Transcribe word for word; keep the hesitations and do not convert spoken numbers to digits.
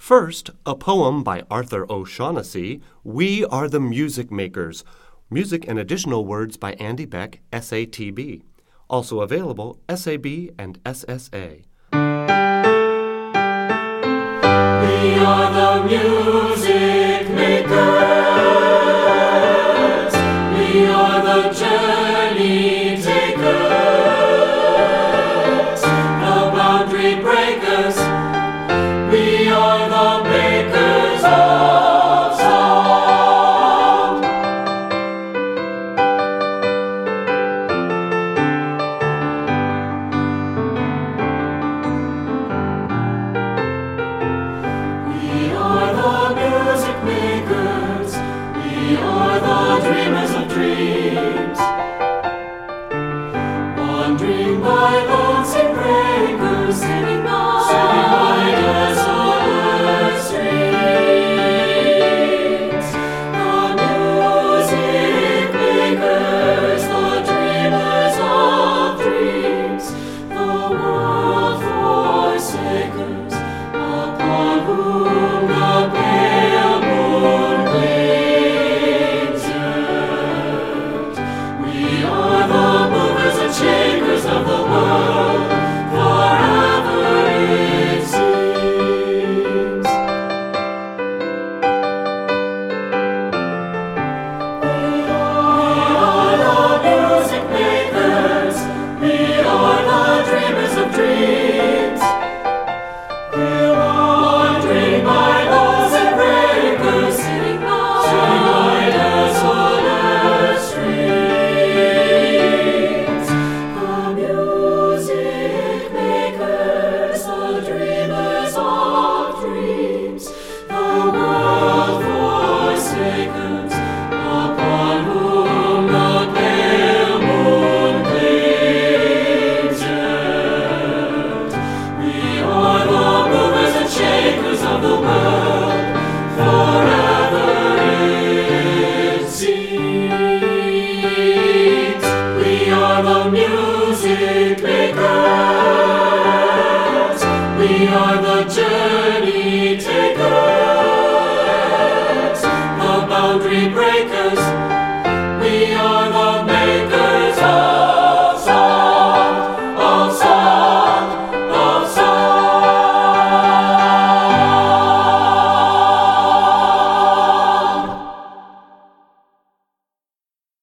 First, a poem by Arthur O'Shaughnessy, We Are the Music Makers. Music and additional words by Andy Beck, S A T B. Also available, S A B and S S A. We are the music makers. We are the journey takers. No boundary breakers. We are the makers of song. We are the music makers. We are the dreamers of dreams. Wandering by lonesome breakers, sitting by, sitting by desolate streams. The music makers, the dreamers of dreams, the world forsakers, upon whom the pale moon gleams yet. We are the movers and shakers of the world, forever it seems. We are the music makers. We are the dreamers of dreams. We're wandering by those and breakers, sitting by, sitting by desolate streams. The music makers, the dreamers of dreams, the world forsakers, upon whom the pale moon gleams yet. We are the movers and shakers of the world, forever it seems. We are the music makers. We are the journey